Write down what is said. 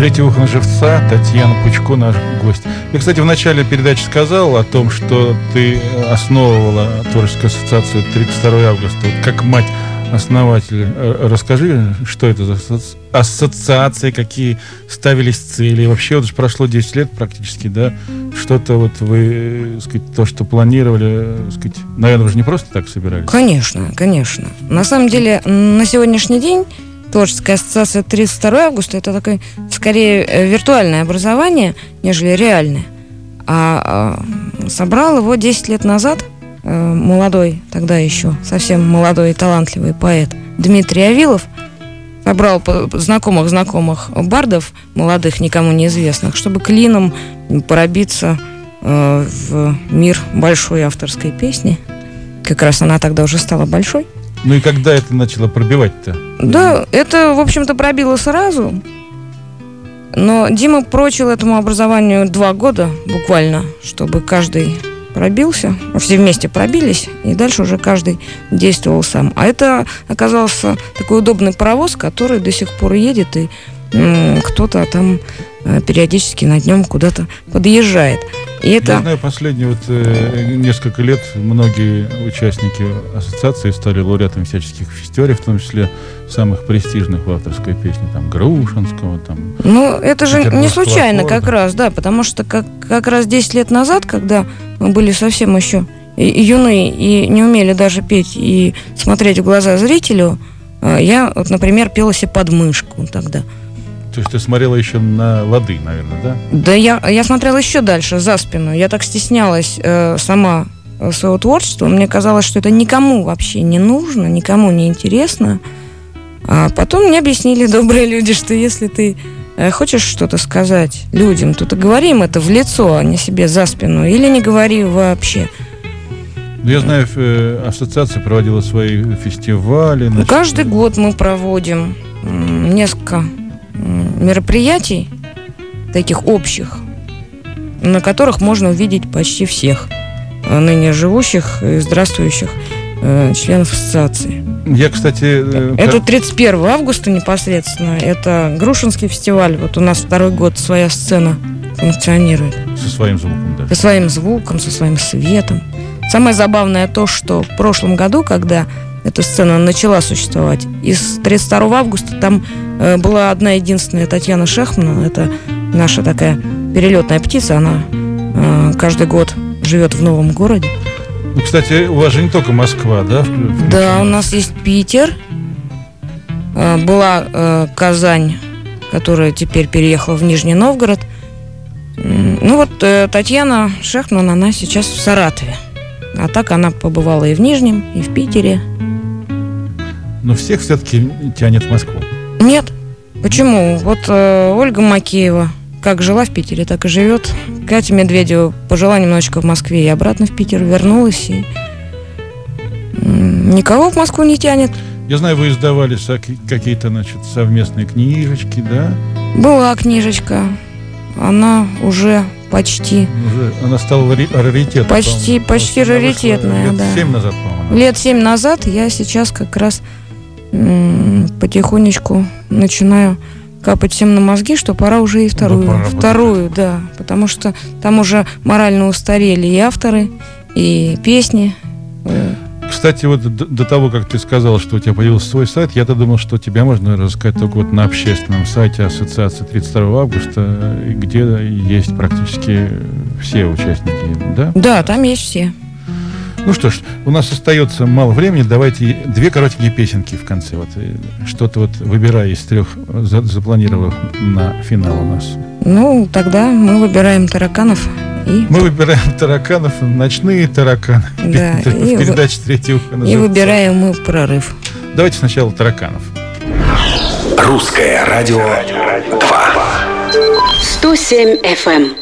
Третье ухо живца, Татьяна Пучко, наш гость. Я, кстати, в начале передачи сказал о том, что ты основывала творческую ассоциацию 32 августа. Вот как мать-основатель, расскажи, что это за ассоциации, какие ставились цели. И вообще, вот прошло 10 лет практически, да? Что-то вот вы, сказать, то, что планировали, сказать, наверное, вы же не просто так собирались? Конечно, конечно. На самом деле, на сегодняшний день Творческая ассоциация 32 августа – это такое, скорее, виртуальное образование, нежели реальное. Собрал его 10 лет назад молодой, тогда еще совсем молодой и талантливый поэт Дмитрий Авилов. Собрал знакомых бардов, молодых, никому неизвестных, чтобы клином пробиться в мир большой авторской песни. Как раз она тогда уже стала большой. Ну и когда это начало пробивать-то? Да, это, в общем-то, пробило сразу. Но Дима прочил этому образованию 2 года буквально, чтобы каждый пробился. Все вместе пробились, и дальше уже каждый действовал сам. А это оказался такой удобный паровоз, который до сих пор едет, и кто-то там периодически на нем куда-то подъезжает. И это... Я знаю, последние несколько лет многие участники ассоциации стали лауреатами всяческих фестивалей, в том числе самых престижных в авторской песне, там, Грушинского, там... Ну, это же не случайно как раз, да, потому что как раз 10 лет назад, когда мы были совсем еще юны и не умели даже петь и смотреть в глаза зрителю, я, вот, например, пела себе под мышку тогда. То есть ты смотрела еще на лады, наверное, да? Да, я смотрела еще дальше, за спину. Я так стеснялась сама своего творчества. Мне казалось, что это никому вообще не нужно, никому не интересно. А потом мне объяснили добрые люди, что если ты хочешь что-то сказать людям, то ты говори им это в лицо, а не себе за спину. Или не говори вообще. Я знаю, ассоциация проводила свои фестивали. Каждый год мы проводим несколько мероприятий, таких общих, на которых можно увидеть почти всех ныне живущих и здравствующих членов ассоциации. Я, кстати... Это 31 августа непосредственно. Это Грушинский фестиваль. Вот у нас 2-й год своя сцена функционирует. Со своим звуком даже. Со своим звуком, со своим светом. Самое забавное то, что в прошлом году, когда эта сцена начала существовать, из 32 августа там была одна единственная Татьяна Шехмана. Это наша такая перелетная птица. Она каждый год живет в новом городе. Ну, кстати, у вас же не только Москва, да? Да, у нас есть Питер. Была Казань, которая теперь переехала в Нижний Новгород. Ну вот Татьяна Шехман, она сейчас в Саратове. А так она побывала и в Нижнем, и в Питере. Но всех все-таки тянет в Москву. Нет. Почему? Вот Ольга Макеева как жила в Питере, так и живет. Катя Медведева пожила немножечко в Москве и обратно в Питер вернулась. И никого в Москву не тянет. Я знаю, вы издавали какие-то, значит, совместные книжечки, да? Была книжечка. Она уже почти... Она стала раритетом. Почти раритетная, лет да. 7 назад, по-моему. Лет 7 назад. Я сейчас как раз потихонечку начинаю капать всем на мозги, что пора уже и вторую, да, потому что там уже морально устарели и авторы, и песни. Кстати, вот до того, как ты сказал, что у тебя появился свой сайт, я-то думал, что тебя можно рассказать только вот на общественном сайте Ассоциации 32 августа, где есть практически все участники, да? Да, там есть все. Ну что ж, у нас остается мало времени. Давайте 2 коротенькие песенки в конце. Вот что-то вот выбирай из 3 запланированных на финал у нас. Ну, тогда мы выбираем тараканов. Мы выбираем тараканов, ночные тараканы. Да, в передаче «Третье ухо» называется. И выбираем мы прорыв. Давайте сначала тараканов. Русское радио 2. 107 FM.